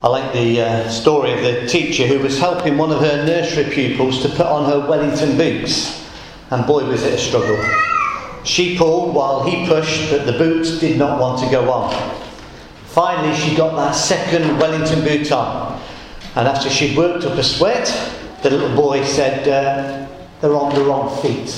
I like the story of the teacher who was helping one of her nursery pupils to put on her Wellington boots, and boy was it a struggle. She pulled while he pushed, but the boots did not want to go on. Finally she got that second Wellington boot on, and after she'd worked up a sweat, the little boy said, "They're on the wrong feet."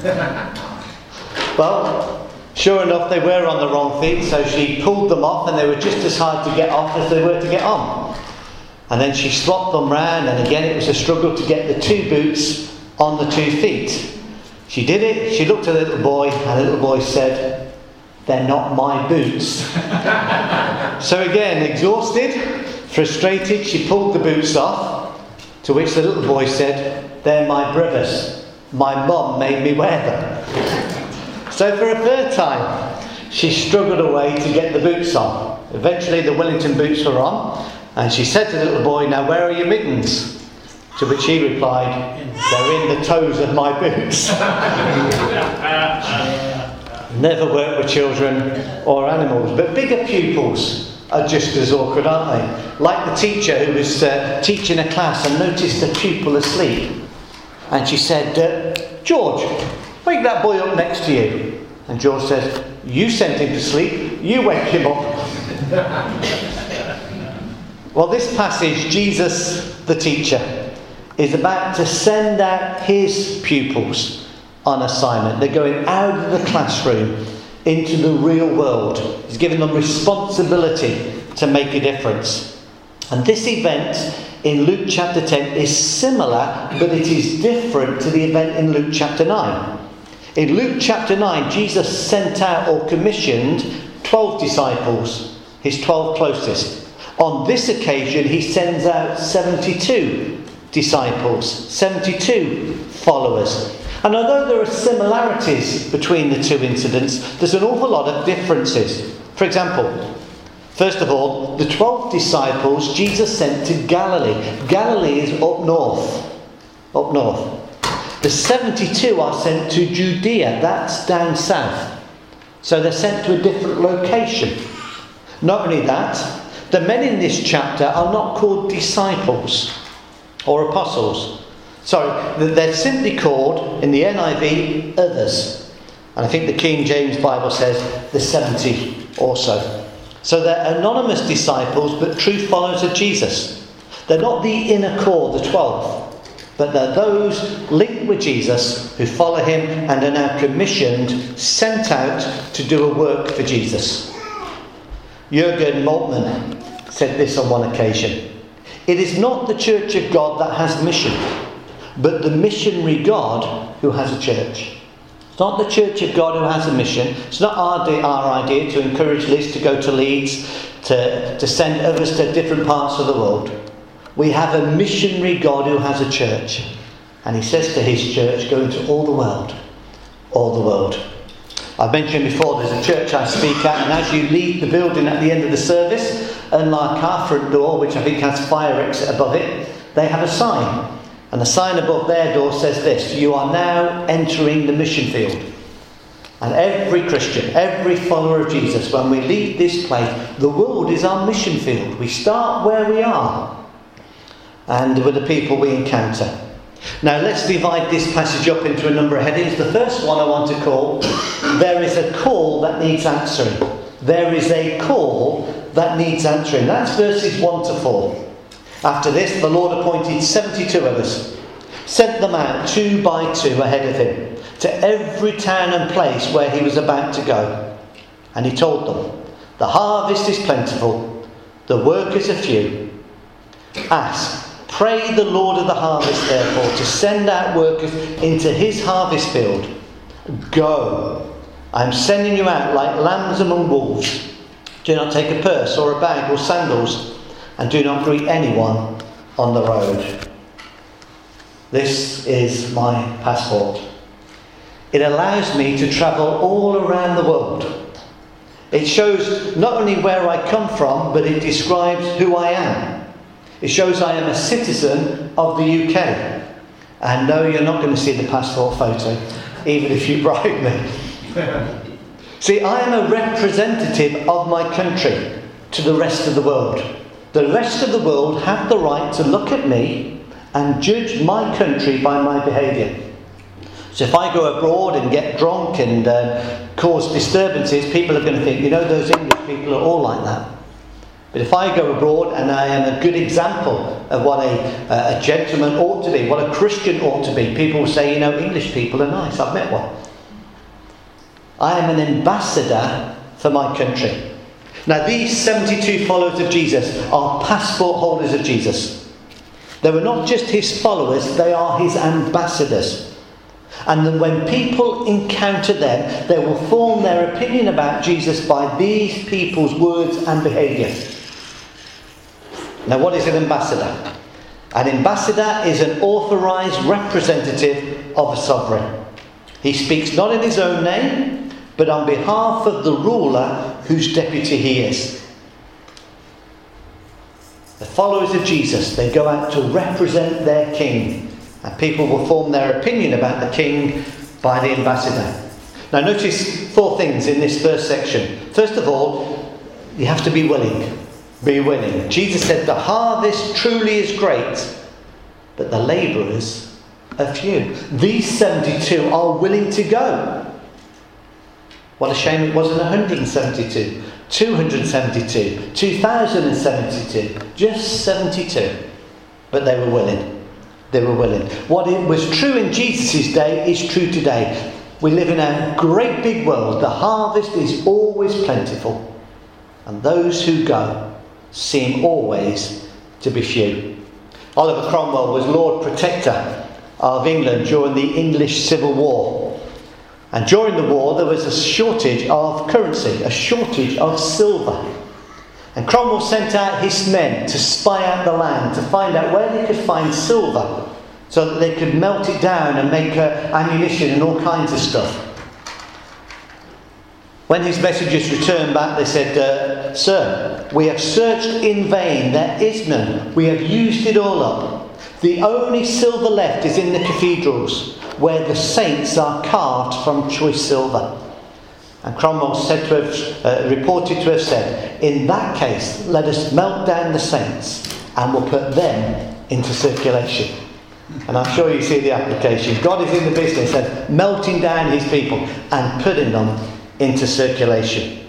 Well, sure enough, they were on the wrong feet, so she pulled them off, and they were just as hard to get off as they were to get on. And then she swapped them round, and again it was a struggle to get the two boots on the 2 feet. She did it, she looked at the little boy, and the little boy said, "They're not my boots." So again, exhausted, frustrated, she pulled the boots off, to which the little boy said, "They're my brothers. My mum made me wear them." So for a third time, she struggled away to get the boots on. Eventually the Wellington boots were on, and she said to the little boy, "Now where are your mittens?" To which he replied, "They're in the toes of my boots." Never work with children or animals, but bigger pupils are just as awkward, aren't they? Like the teacher who was teaching a class and noticed a pupil asleep, and she said, "George, wake that boy up next to you." And George says, "You sent him to sleep, you wake him up." Well, this passage, Jesus the teacher is about to send out his pupils on assignment. They're going out of the classroom into the real world. He's giving them responsibility to make a difference. And this event in Luke chapter 10 is similar, but it is different to the event in Luke chapter 9. In Luke chapter 9, Jesus sent out or commissioned 12 disciples, his 12 closest. On this occasion, he sends out 72 disciples, 72 followers. And although there are similarities between the two incidents, there's an awful lot of differences. For example, first of all, the 12 disciples Jesus sent to Galilee. Galilee is up north. Up north. The 72 are sent to Judea. That's down south. So they're sent to a different location. Not only that, the men in this chapter are not called disciples or apostles. Sorry, they're simply called, in the NIV, others. And I think the King James Bible says the 70 also. So they're anonymous disciples, but true followers of Jesus. They're not the inner core, the 12. But they're those linked with Jesus who follow him and are now commissioned, sent out to do a work for Jesus. Jürgen Moltmann said this on one occasion: "It is not the Church of God that has mission, but the missionary God who has a church." It's not the Church of God who has a mission. It's not our idea to encourage Liz to go to Leeds, to send others to different parts of the world. We have a missionary God who has a church. And he says to his church, go into all the world. All the world. I've mentioned before, there's a church I speak at, and as you leave the building at the end of the service, unlike our front door, which I think has fire exit above it, they have a sign. And the sign above their door says this: "You are now entering the mission field." And every Christian, every follower of Jesus, when we leave this place, the world is our mission field. We start where we are and with the people we encounter. Now let's divide this passage up into a number of headings. The first one I want to call, "There is a call that needs answering." There is a call that needs answering. That's verses 1 to 4. After this, the Lord appointed 72 others, sent them out 2 by 2 ahead of him, to every town and place where he was about to go. And he told them, "The harvest is plentiful, the workers are few. Ask, pray the Lord of the harvest, therefore, to send out workers into his harvest field. Go, I am sending you out like lambs among wolves. Do not take a purse or a bag or sandals, and do not greet anyone on the road." This is my passport. It allows me to travel all around the world. It shows not only where I come from, but it describes who I am. It shows I am a citizen of the UK. And no, you're not going to see the passport photo, even if you bribe me. See, I am a representative of my country to the rest of the world. The rest of the world have the right to look at me and judge my country by my behaviour. So if I go abroad and get drunk and cause disturbances, people are going to think, those English people are all like that. But if I go abroad and I am a good example of what a gentleman ought to be, what a Christian ought to be, people will say, English people are nice. I've met one. I am an ambassador for my country. Now, these 72 followers of Jesus are passport holders of Jesus. They were not just his followers, they are his ambassadors. And then when people encounter them, they will form their opinion about Jesus by these people's words and behaviour. Now, what is an ambassador? An ambassador is an authorised representative of a sovereign. He speaks not in his own name, but on behalf of the ruler whose deputy he is. The followers of Jesus, they go out to represent their king. And people will form their opinion about the king by the ambassador. Now notice 4 things in this first section. First of all, you have to be willing. Be willing. Jesus said the harvest truly is great, but the labourers are few. These 72 are willing to go. What a shame it wasn't 172, 272, 2072, just 72. But they were willing. They were willing. What it was true in Jesus' day is true today. We live in a great big world. The harvest is always plentiful. And those who go seem always to be few. Oliver Cromwell was Lord Protector of England during the English Civil War. And during the war there was a shortage of currency, a shortage of silver. And Cromwell sent out his men to spy out the land, to find out where they could find silver, so that they could melt it down and make ammunition and all kinds of stuff. When his messengers returned back, they said, Sir, we have searched in vain. There is none. We have used it all up. The only silver left is in the cathedrals, where the saints are carved from choice silver. And Cromwell reported to have said, in that case, let us melt down the saints and we'll put them into circulation. And I'm sure you see the application. God is in the business of melting down his people and putting them into circulation.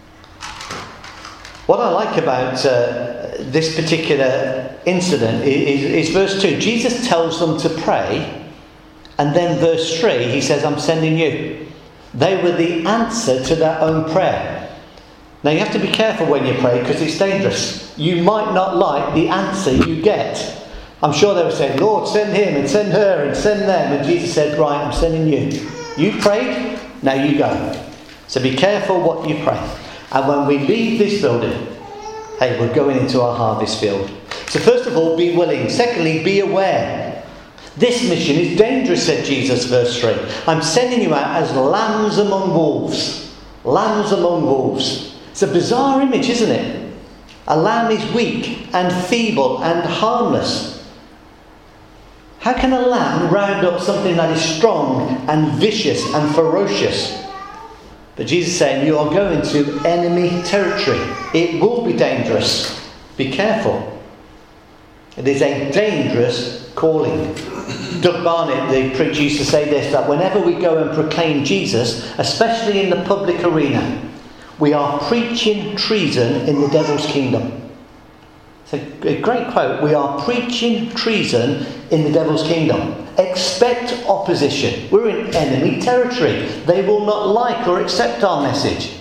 What I like about this particular incident is verse 2. Jesus tells them to pray, and then verse 3, he says, I'm sending you. They were the answer to their own prayer. Now you have to be careful when you pray, because it's dangerous. You might not like the answer you get. I'm sure they were saying, Lord, send him and send her and send them. And Jesus said, right, I'm sending you. You prayed, now you go. So be careful what you pray. And when we leave this building, hey, we're going into our harvest field. So first of all, be willing. Secondly, be aware. This mission is dangerous, said Jesus, verse 3. I'm sending you out as lambs among wolves. Lambs among wolves. It's a bizarre image, isn't it? A lamb is weak and feeble and harmless. How can a lamb round up something that is strong and vicious and ferocious? But Jesus is saying, you are going to enemy territory. It will be dangerous. Be careful. It is a dangerous calling. Doug Barnett, the preacher, used to say this, that whenever we go and proclaim Jesus, especially in the public arena, we are preaching treason in the devil's kingdom. It's a great quote. We are preaching treason in the devil's kingdom. Expect opposition. We're in enemy territory. They will not like or accept our message.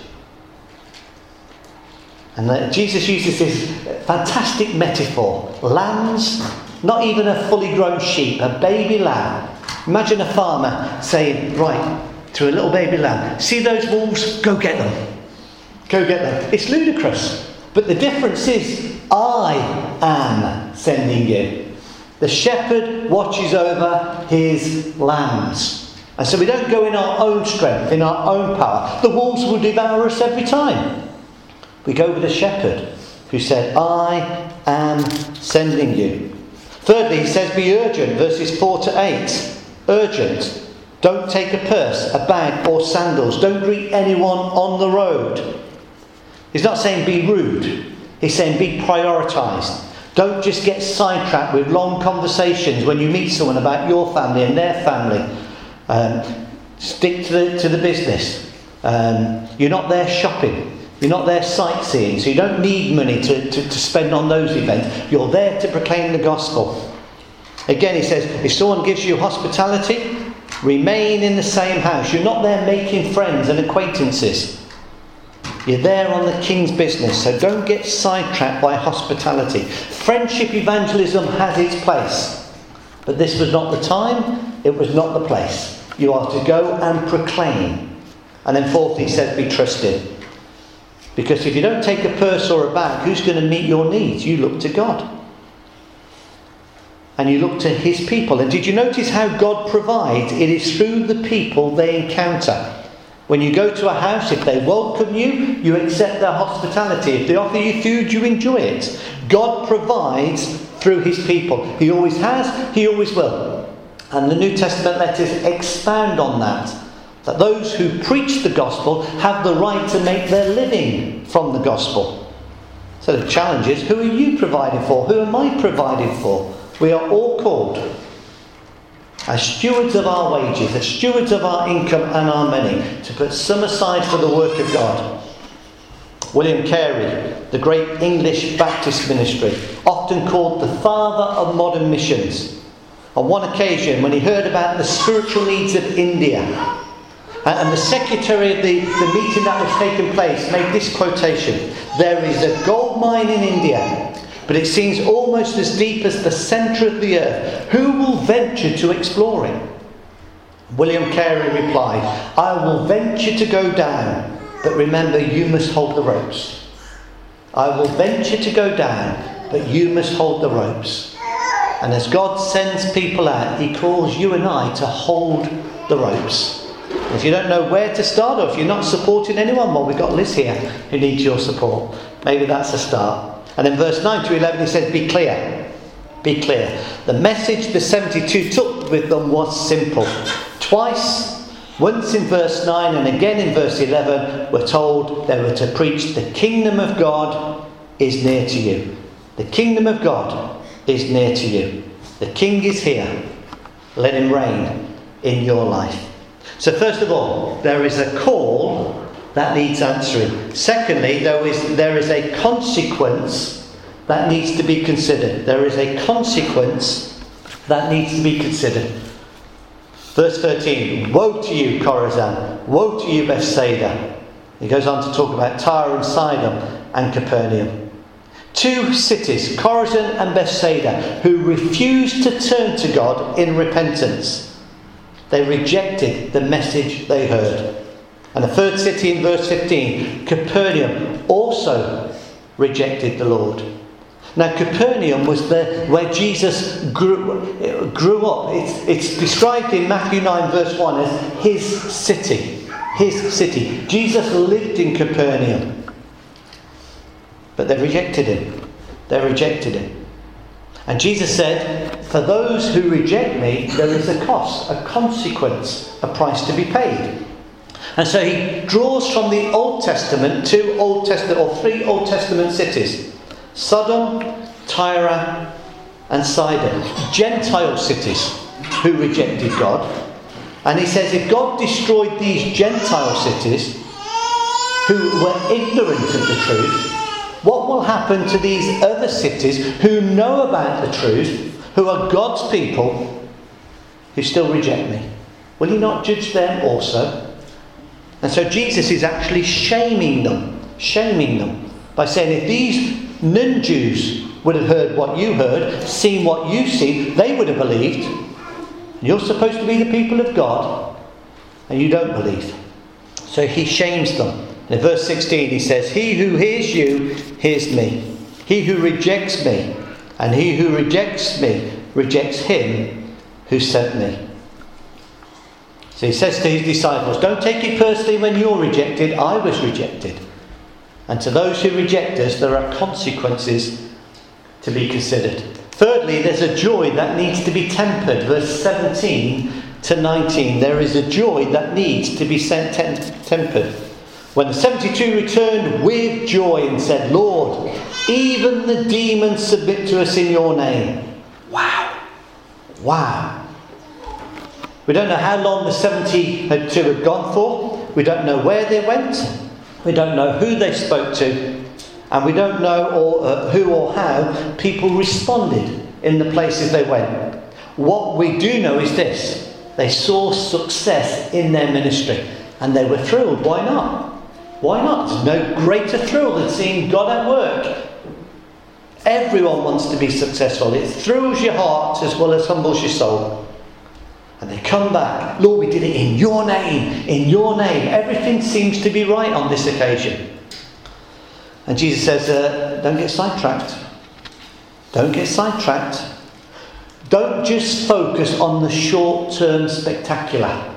And Jesus uses this fantastic metaphor. Lambs, not even a fully grown sheep, a baby lamb. Imagine a farmer saying, right, to a little baby lamb, see those wolves? Go get them. Go get them. It's ludicrous. But the difference is, I am sending you. The shepherd watches over his lambs. And so we don't go in our own strength, in our own power. The wolves will devour us every time. We go with the shepherd who said, I am sending you. Thirdly, he says, be urgent, verses 4 to 8. Urgent. Don't take a purse, a bag or sandals. Don't greet anyone on the road. He's not saying be rude. He's saying be prioritised. Don't just get sidetracked with long conversations when you meet someone about your family and their family. Stick to the business. You're not there shopping. You're not there sightseeing, so you don't need money to spend on those events. You're there to proclaim the gospel. Again, he says, if someone gives you hospitality, remain in the same house. You're not there making friends and acquaintances. You're there on the king's business, so don't get sidetracked by hospitality. Friendship evangelism has its place, but this was not the time, it was not the place. You are to go and proclaim. And then fourthly, he says, be trusted. Because if you don't take a purse or a bag, who's going to meet your needs? You look to God. And you look to his people. And did you notice how God provides? It is through the people they encounter. When you go to a house, if they welcome you, you accept their hospitality. If they offer you food, you enjoy it. God provides through his people. He always has, he always will. And the New Testament letters expound on that. That those who preach the gospel have the right to make their living from the gospel. So the challenge is, who are you providing for? Who am I providing for? We are all called as stewards of our wages, as stewards of our income and our money, to put some aside for the work of God. William Carey, the great English Baptist ministry, often called the father of modern missions. On one occasion, when he heard about the spiritual needs of India, and the secretary of the meeting that was taking place made this quotation: "There is a gold mine in India, but it seems almost as deep as the centre of the earth. Who will venture to explore it?" William Carey replied, "I will venture to go down, but remember you must hold the ropes." I will venture to go down, but you must hold the ropes. And as God sends people out, he calls you and I to hold the ropes. If you don't know where to start, or if you're not supporting anyone, well, we've got Liz here who needs your support. Maybe that's a start. And in verse 9 to 11 he says, be clear. Be clear. The message the 72 took with them was simple. Twice, once in verse 9 and again in verse 11, we're told they were to preach the kingdom of God is near to you. The kingdom of God is near to you. The king is here. Let him reign in your life. So first of all, there is a call that needs answering. Secondly, there is a consequence that needs to be considered. There is a consequence that needs to be considered. Verse 13, woe to you, Chorazin. Woe to you, Bethsaida. He goes on to talk about Tyre and Sidon and Capernaum. Two cities, Chorazin and Bethsaida, who refused to turn to God in repentance. They rejected the message they heard. And the third city in verse 15, Capernaum, also rejected the Lord. Now Capernaum was where Jesus grew up. It's described in Matthew 9 verse 1 as his city. His city. Jesus lived in Capernaum. But they rejected him. They rejected him. And Jesus said, for those who reject me, there is a cost, a consequence, a price to be paid. And so he draws from the Old Testament three Old Testament cities: Sodom, Tyre and Sidon. Gentile cities who rejected God. And he says if God destroyed these Gentile cities who were ignorant of the truth, what will happen to these other cities who know about the truth, who are God's people, who still reject me? Will he not judge them also? And so Jesus is actually shaming them by saying if these non-Jews would have heard what you heard, seen what you've seen, they would have believed. You're supposed to be the people of God, and you don't believe. So he shames them. In verse 16 he says, he who hears you hears me. He who rejects me, and he who rejects me rejects him who sent me. So he says to his disciples, don't take it personally when you're rejected. I was rejected. And to those who reject us, there are consequences to be considered. Thirdly, there's a joy that needs to be tempered. Verse 17 to 19. There is a joy that needs to be tempered. When the 72 returned with joy and said, Lord, even the demons submit to us in your name. Wow. Wow. We don't know how long the 72 had gone for. We don't know where they went. We don't know who they spoke to. And we don't know who or how people responded in the places they went. What we do know is this. They saw success in their ministry. And they were thrilled. Why not? Why not? There's no greater thrill than seeing God at work. Everyone wants to be successful. It thrills your heart as well as humbles your soul. And they come back. Lord, we did it in your name. In your name. Everything seems to be right on this occasion. And Jesus says, don't get sidetracked. Don't get sidetracked. Don't just focus on the short-term spectacular.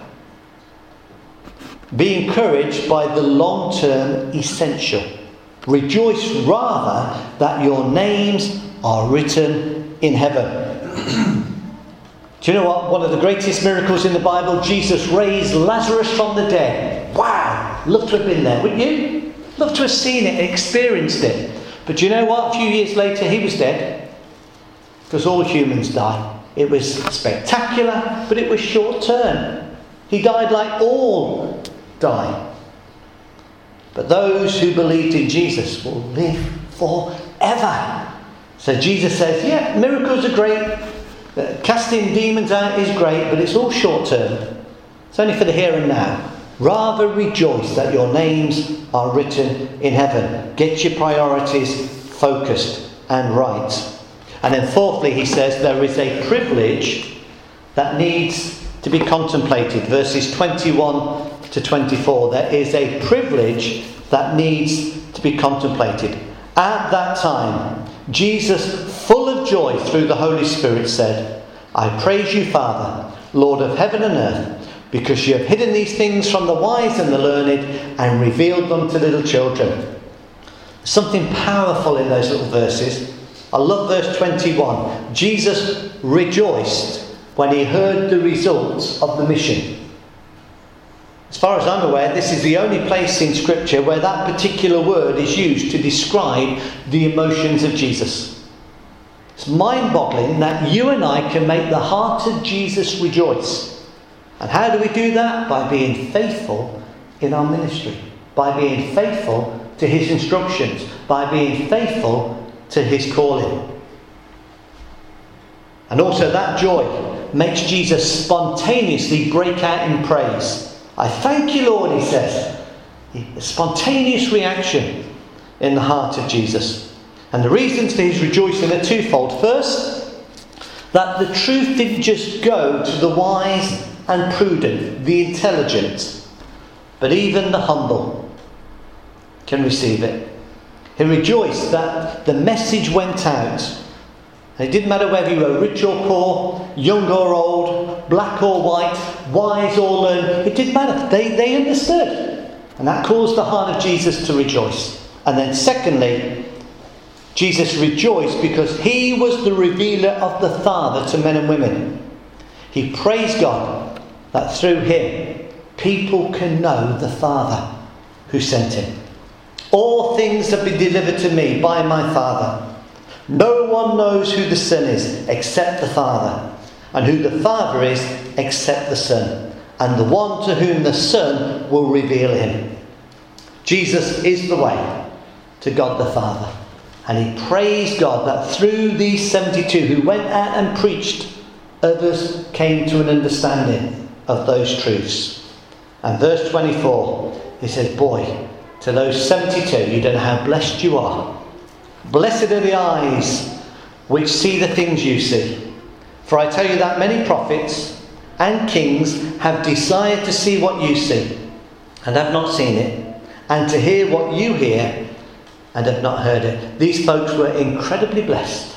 Be encouraged by the long-term essential. Rejoice rather that your names are written in heaven. Do you know what? One of the greatest miracles in the Bible, Jesus raised Lazarus from the dead. Wow! Love to have been there, wouldn't you? Love to have seen it and experienced it. But do you know what? A few years later he was dead. Because all humans die. It was spectacular, but it was short term. He died like all die. But those who believed in Jesus will live forever. So Jesus says, yeah, miracles are great. Casting demons out is great, but it's all short term. It's only for the here and now. Rather rejoice that your names are written in heaven. Get your priorities focused and right. And then fourthly, he says there is a privilege that needs to be contemplated. Verses 21 to 24. There is a privilege that needs to be contemplated. At that time, Jesus, full of joy through the Holy Spirit, said, I praise you, Father, Lord of heaven and earth, because you have hidden these things from the wise and the learned and revealed them to little children. Something powerful in those little verses. I love verse 21. Jesus rejoiced when he heard the results of the mission. As far as I'm aware, this is the only place in Scripture where that particular word is used to describe the emotions of Jesus. It's mind-boggling that you and I can make the heart of Jesus rejoice. And how do we do that? By being faithful in our ministry. By being faithful to his instructions. By being faithful to his calling. And also that joy makes Jesus spontaneously break out in praise. I thank you, Lord, he says. A spontaneous reaction in the heart of Jesus. And the reasons for his rejoicing are twofold. First, that the truth didn't just go to the wise and prudent, the intelligent, but even the humble can receive it. He rejoiced that the message went out. And it didn't matter whether you were rich or poor, young or old, black or white, wise or learned. It didn't matter. They understood. And that caused the heart of Jesus to rejoice. And then secondly, Jesus rejoiced because he was the revealer of the Father to men and women. He praised God that through him people can know the Father who sent him. All things have been delivered to me by my Father. No one knows who the Son is except the Father, and who the Father is except the Son, and the one to whom the Son will reveal him. Jesus is the way to God the Father. And he praised God that through these 72 who went out and preached, others came to an understanding of those truths. And verse 24, he says, boy, to those 72, you don't know how blessed you are. Blessed are the eyes which see the things you see. For I tell you that many prophets and kings have desired to see what you see, and have not seen it, and to hear what you hear, and have not heard it. These folks were incredibly blessed.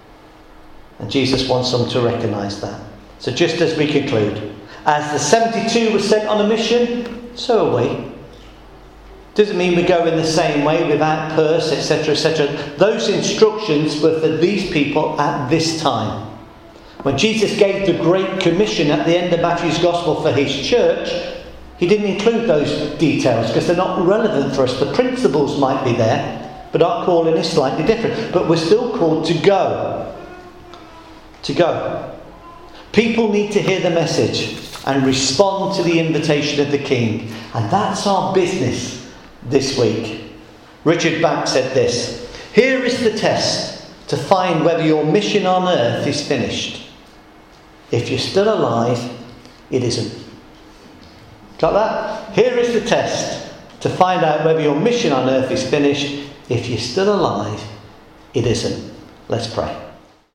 And Jesus wants them to recognise that. So just as we conclude, as the 72 were sent on a mission, so are we. Doesn't mean we go in the same way without purse, etc., etc. Those instructions were for these people at this time. When Jesus gave the Great Commission at the end of Matthew's Gospel for his church, He didn't include those details because they're not relevant for us. The principles might be there, but our calling is slightly different. But we're still called to go. To go. People need to hear the message and respond to the invitation of the King. And that's our business this week. Richard Bach said this: "Here is the test to find whether your mission on earth is finished. If you're still alive, it isn't." Got that? Here is the test to find out whether your mission on earth is finished. If you're still alive, it isn't. Let's pray.